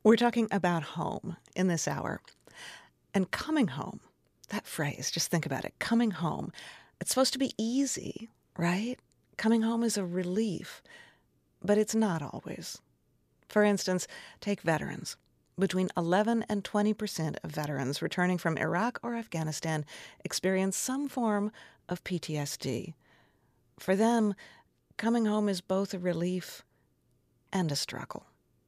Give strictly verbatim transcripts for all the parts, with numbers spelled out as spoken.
We're talking about home in this hour. And coming home, that phrase, just think about it, coming home, it's supposed to be easy, right? Coming home is a relief, but it's not always. For instance, take veterans. Between eleven and twenty percent of veterans returning from Iraq or Afghanistan experience some form of P T S D. For them, coming home is both a relief and a struggle.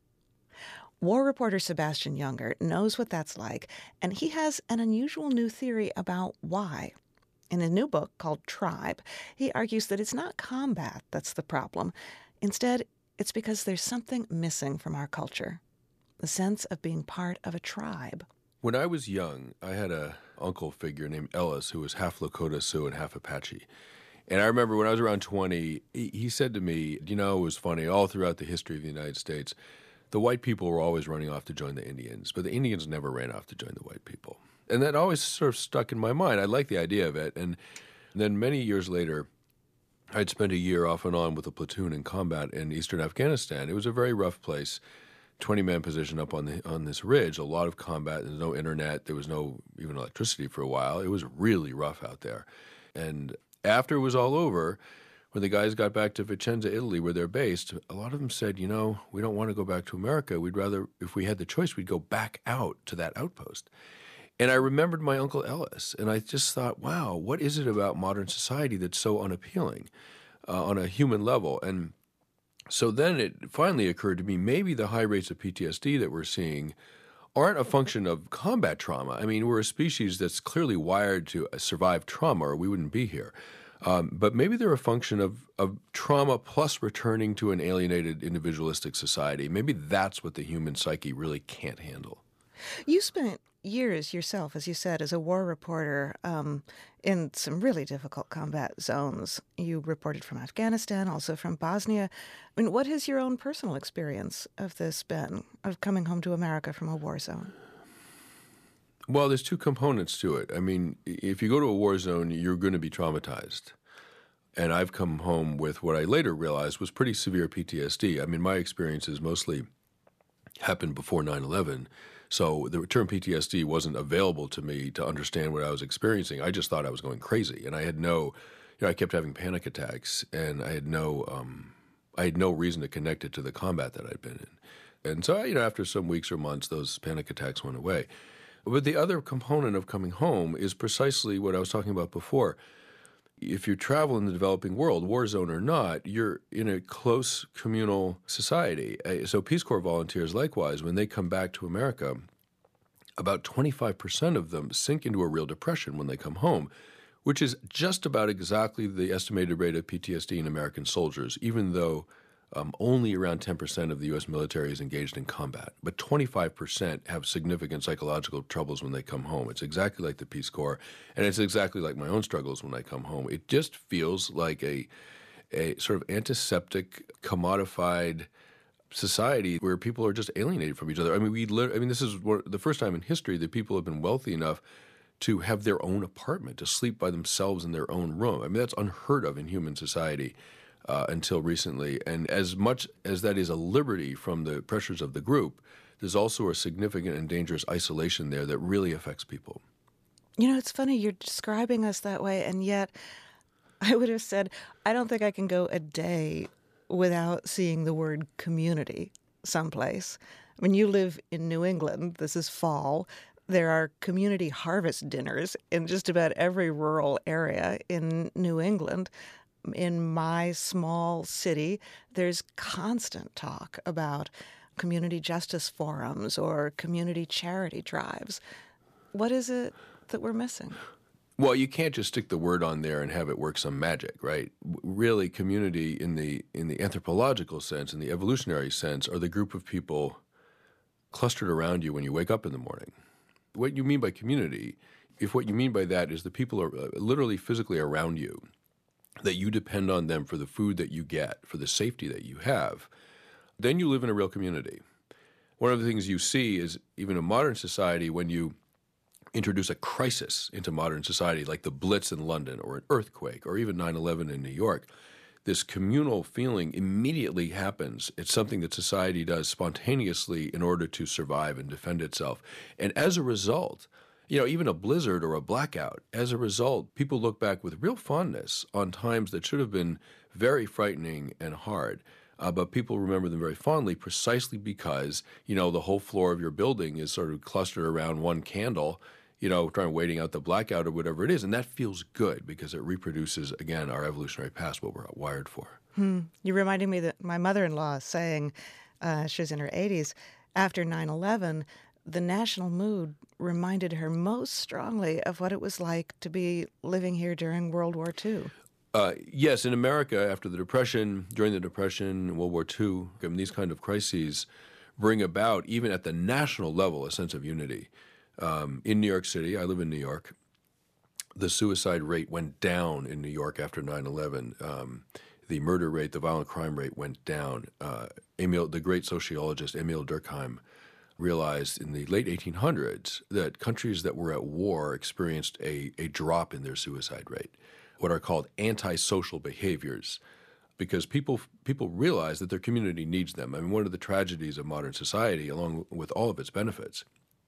War reporter Sebastian Junger knows what that's like, and he has an unusual new theory about why. In his new book called Tribe, he argues that it's not combat that's the problem. Instead, it's because there's something missing from our culture, the sense of being part of a tribe. When I was young, I had a uncle figure named Ellis who was half Lakota Sioux and half Apache. And I remember when I was around twenty, he, he said to me, you know, it was funny, all throughout the history of the United States, the white people were always running off to join the Indians, but the Indians never ran off to join the white people. And that always sort of stuck in my mind. I liked the idea of it. And then many years later, I'd spent a year off and on with a platoon in combat in eastern Afghanistan. It was a very rough place, twenty-man position up on the on this ridge, a lot of combat. There was no internet. There was no even electricity for a while. It was really rough out there. And after it was all over, when the guys got back to Vicenza, Italy, where they're based, a lot of them said, you know, we don't want to go back to America. We'd rather, if we had the choice, we'd go back out to that outpost. And I rememdered my Uncle Ellis, and I just thought, wow, what is it about modern society that's so unappealing uh, on a human level? And so then it finally occurred to me, maybe the high rates of P T S D that we're seeing aren't a function of combat trauma. I mean, we're a species that's clearly wired to survive trauma, or we wouldn't be here. Um, but maybe they're a function of, of trauma plus returning to an alienated individualistic society. Maybe that's what the human psyche really can't handle. You spent years yourself, as you said, as a war reporter um, in some really difficult combat zones. You reported from Afghanistan, also from Bosnia. I mean, what has your own personal experience of this been, of coming home to America from a war zone? Well, there's two components to it. I mean, if you go to a war zone, you're going to be traumatized. And I've come home with what I later realized was pretty severe P T S D. I mean, my experiences mostly happened before nine eleven. So the term P T S D wasn't available to me to understand what I was experiencing. I just thought I was going crazy. And I had no, you know, I kept having panic attacks, and I had no, um, I had no reason to connect it to the combat that I'd been in. And so, you know, after some weeks or months, those panic attacks went away. But the other component of coming home is precisely what I was talking about before. If you travel in the developing world, war zone or not, you're in a close communal society. So Peace Corps volunteers, likewise, when they come back to America, about twenty-five percent of them sink into a real depression when they come home, which is just about exactly the estimated rate of P T S D in American soldiers, even though Um, only around ten percent of the U S military is engaged in combat, but twenty-five percent have significant psychological troubles when they come home. It's exactly like the Peace Corps, and it's exactly like my own struggles when I come home. It just feels like a, a sort of antiseptic, commodified society where people are just alienated from each other. I mean, we. Lit- I mean, this is one, the first time in history that people have been wealthy enough to have their own apartment, to sleep by themselves in their own room. I mean, that's unheard of in human society. Uh, until recently. And as much as that is a liberty from the pressures of the group, there's also a significant and dangerous isolation there that really affects people. You know, it's funny, you're describing us that way, and yet I would have said, I don't think I can go a day without seeing the word community someplace. I mean, you live in New England. This is fall. There are community harvest dinners in just about every rural area in New England. In my small city, there's constant talk about community justice forums or community charity drives. What is it that we're missing? Well, you can't just stick the word on there and have it work some magic, right? Really, community in the in the anthropological sense, in the evolutionary sense, are the group of people clustered around you when you wake up in the morning. What you mean by community, if what you mean by that is the people are literally physically around you, that you depend on them for the food that you get, for the safety that you have, then you live in a real community. One of the things you see is, even in modern society, when you introduce a crisis into modern society, like the Blitz in London or an earthquake or even nine eleven in New York, this communal feeling immediately happens. It's something that society does spontaneously in order to survive and defend itself. And as a result, you know, even a blizzard or a blackout, as a result, people look back with real fondness on times that should have been very frightening and hard. Uh, but people remember them very fondly precisely because, you know, the whole floor of your building is sort of clustered around one candle, you know, trying waiting out the blackout or whatever it is. And that feels good because it reproduces, again, our evolutionary past, what we're wired for. Hmm. You reminded me that my mother-in-law saying, uh, she was in her eighties, after nine eleven, the national mood reminded her most strongly of what it was like to be living here during World War Two. Uh, yes, in America, after the Depression, during the Depression, World War Two, I mean, these kind of crises bring about, even at the national level, a sense of unity. Um, in New York City, I live in New York, the suicide rate went down in New York after nine eleven. Um, the murder rate, the violent crime rate went down. Uh, Emil, the great sociologist Emil Durkheim realized in the late eighteen hundreds that countries that were at war experienced a, a drop in their suicide rate, what are called antisocial behaviors, because people people realize that their community needs them. I mean, one of the tragedies of modern society, along with all of its benefits,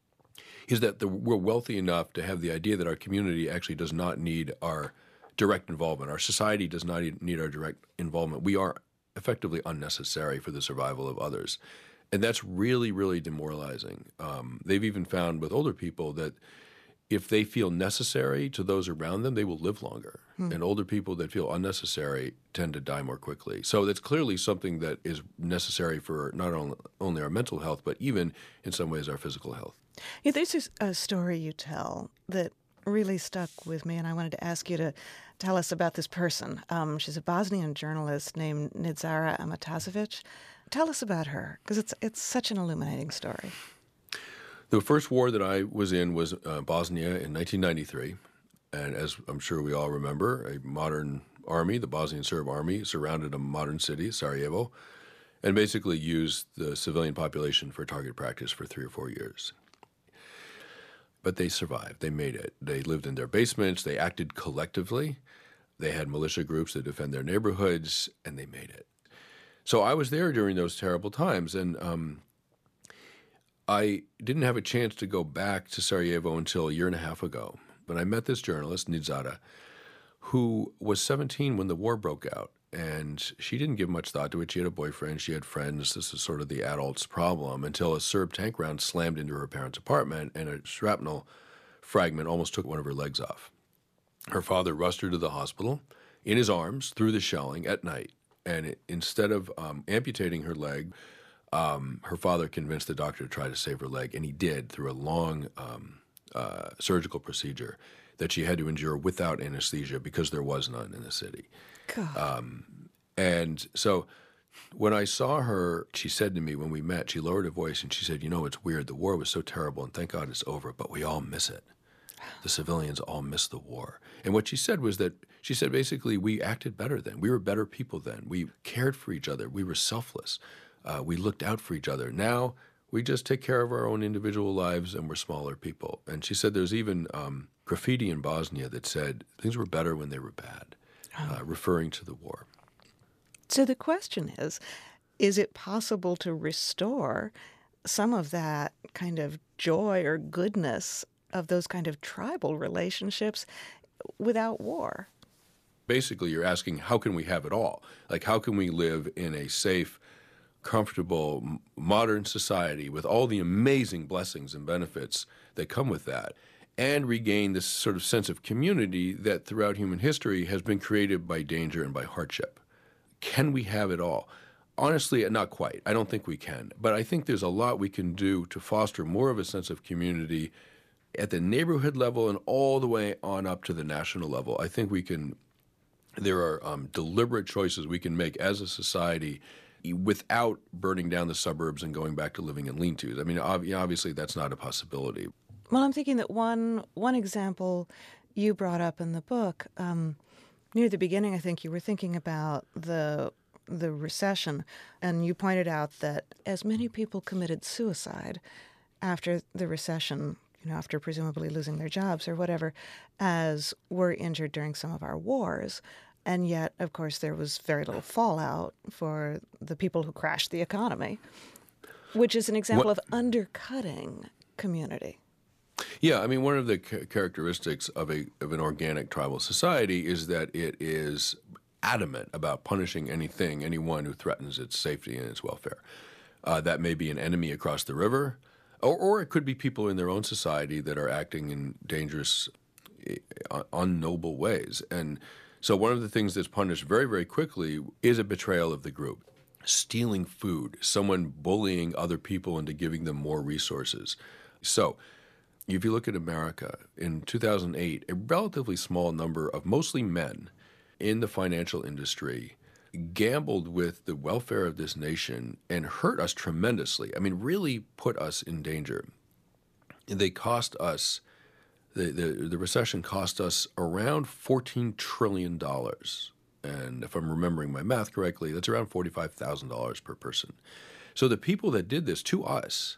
is that the, we're wealthy enough to have the idea that our community actually does not need our direct involvement. Our society does not need our direct involvement. We are effectively unnecessary for the survival of others. And that's really, really demoralizing. Um, they've even found with older people that if they feel necessary to those around them, they will live longer. Hmm. And older people that feel unnecessary tend to die more quickly. So that's clearly something that is necessary for not only, only our mental health, but even in some ways our physical health. Yeah, there's a story you tell that really stuck with me, and I wanted to ask you to tell us about this person. Um, she's a Bosnian journalist named Nitzara Amatazovic. Tell us about her, because it's it's such an illuminating story. The first war that I was in was uh, Bosnia in nineteen ninety-three, and as I'm sure we all remember, a modern army, the Bosnian Serb army, surrounded a modern city, Sarajevo, and basically used the civilian population for target practice for three or four years. But they survived. They made it. They lived in their basements. They acted collectively. They had militia groups that defend their neighborhoods, and they made it. So I was there during those terrible times, and um, I didn't have a chance to go back to Sarajevo until a year and a half ago. But I met this journalist, Nitzara, who was seventeen when the war broke out, and she didn't give much thought to it. She had a boyfriend. She had friends. This is sort of the adult's problem until a Serb tank round slammed into her parents' apartment, and a shrapnel fragment almost took one of her legs off. Her father rushed her to the hospital in his arms through the shelling at night. And it, instead of um, amputating her leg, um, her father convinced the doctor to try to save her leg, and he did through a long um, uh, surgical procedure that she had to endure without anesthesia because there was none in the city. Um, and so when I saw her, she said to me when we met, she lowered her voice and she said, you know, it's weird. The war was so terrible, and thank God it's over, but we all miss it. The civilians all miss the war. And what she said was that, she said basically we acted better then. We were better people then. We cared for each other. We were selfless. Uh, we looked out for each other. Now we just take care of our own individual lives and we're smaller people. And she said there's even um, graffiti in Bosnia that said things were better when they were bad, uh, referring to the war. So the question is, is it possible to restore some of that kind of joy or goodness of those kind of tribal relationships without war? Basically, you're asking, how can we have it all? Like, how can we live in a safe, comfortable, m- modern society with all the amazing blessings and benefits that come with that, and regain this sort of sense of community that throughout human history has been created by danger and by hardship? Can we have it all? Honestly, not quite. I don't think we can. But I think there's a lot we can do to foster more of a sense of community at the neighborhood level and all the way on up to the national level. I think we can, there are um, deliberate choices we can make as a society without burning down the suburbs and going back to living in lean-tos. I mean, ob- obviously that's not a possibility. Well, I'm thinking that one one example you brought up in the book, um, near the beginning, I think you were thinking about the the recession, and you pointed out that as many people committed suicide after the recession, you know, after presumably losing their jobs or whatever, as were injured during some of our wars. And yet, of course, there was very little fallout for the people who crashed the economy, which is an example What, of undercutting community. yeah, I mean, one of the ca- characteristics of a of an organic tribal society is that it is adamant about punishing anything, anyone who threatens its safety and its welfare. Uh, that may be an enemy across the river, or, or it could be people in their own society that are acting in dangerous, uh, unnoble ways. And so one of the things that's punished very, very quickly is a betrayal of the group. Stealing food, someone bullying other people into giving them more resources. So if you look at America, in two thousand eight, a relatively small number of mostly men in the financial industry gambled with the welfare of this nation and hurt us tremendously. I mean, really put us in danger. They cost us, the, the, the recession cost us around fourteen trillion dollars. And if I'm remembering my math correctly, that's around forty-five thousand dollars per person. So the people that did this to us,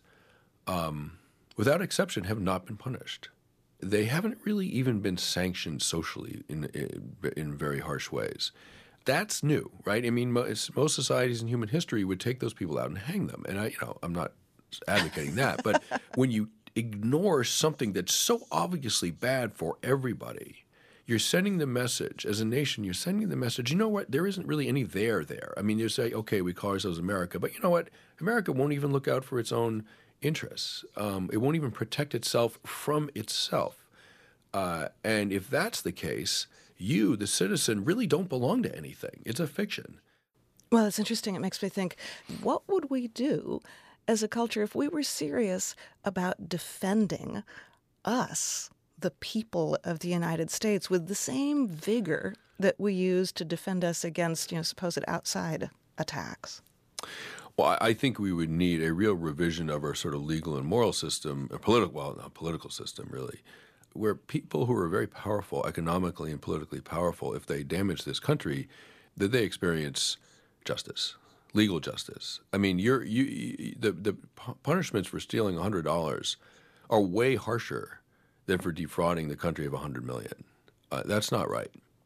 um, without exception, have not been punished. They haven't really even been sanctioned socially in, in, in very harsh ways. That's new, right? I mean, most, most societies in human history would take those people out and hang them. And I, you know, I'm not advocating that. But when you ignore something that's so obviously bad for everybody, you're sending the message, as a nation, you're sending the message, you know what, there isn't really any there there. I mean, you say, okay, we call ourselves America, but you know what, America won't even look out for its own interests. Um, it won't even protect itself from itself. Uh, and if that's the case, you, the citizen, really don't belong to anything. It's a fiction. Well, it's interesting. It makes me think, what would we do as a culture if we were serious about defending us, the people of the United States, with the same vigor that we use to defend us against, you know, supposed outside attacks? Well, I think we would need a real revision of our sort of legal and moral system, a political, well, not political system, really, where people who are very powerful, economically and politically powerful, if they damage this country, that they experience justice, legal justice. I mean, you're, you, you the the punishments for stealing one hundred dollars are way harsher than for defrauding the country of one hundred million dollars. Uh, that's not right.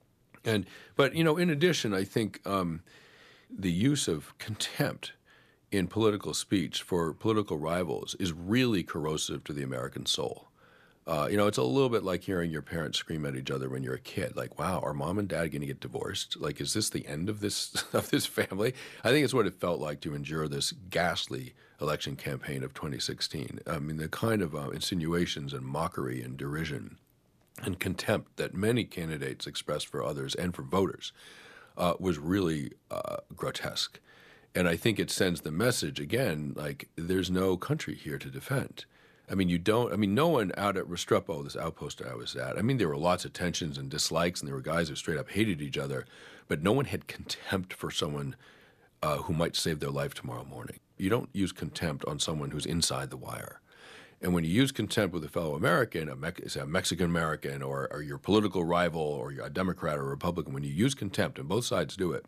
And but you know, in addition, I think um, the use of contempt in political speech for political rivals is really corrosive to the American soul. Uh, you know, it's a little bit like hearing your parents scream at each other when you're a kid. Like, wow, are mom and dad going to get divorced? Like, is this the end of this of this family? I think it's what it felt like to endure this ghastly election campaign of twenty sixteen. I mean, the kind of uh, insinuations and mockery and derision and contempt that many candidates expressed for others and for voters uh, was really uh, grotesque. And I think it sends the message, again, like, there's no country here to defend. I mean, you don't, I mean, no one out at Restrepo, this outpost I was at, I mean, there were lots of tensions and dislikes, and there were guys who straight up hated each other, but no one had contempt for someone uh, who might save their life tomorrow morning. You don't use contempt on someone who's inside the wire. And when you use contempt with a fellow American, a, Me- say a Mexican-American, or, or your political rival, or you're a Democrat or a Republican, when you use contempt, and both sides do it,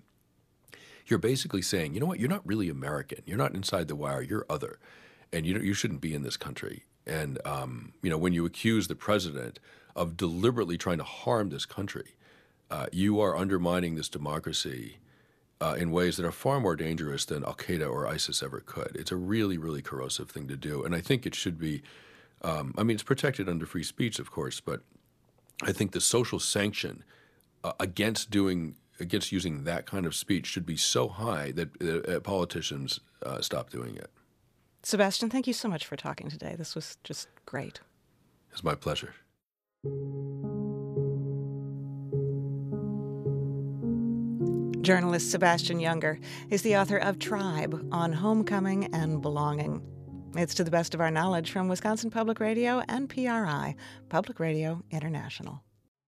you're basically saying, you know what, you're not really American. You're not inside the wire. You're other. And you you shouldn't be in this country. And, um, you know, when you accuse the president of deliberately trying to harm this country, uh, you are undermining this democracy uh, in ways that are far more dangerous than Al-Qaeda or ISIS ever could. It's a really, really corrosive thing to do. And I think it should be, um, I mean, it's protected under free speech, of course, but I think the social sanction uh, against doing against using that kind of speech should be so high that uh, politicians uh, stop doing it. Sebastian, thank you so much for talking today. This was just great. It's my pleasure. Journalist Sebastian Junger is the author of Tribe on Homecoming and Belonging. It's to the best of our knowledge from Wisconsin Public Radio and P R I, Public Radio International.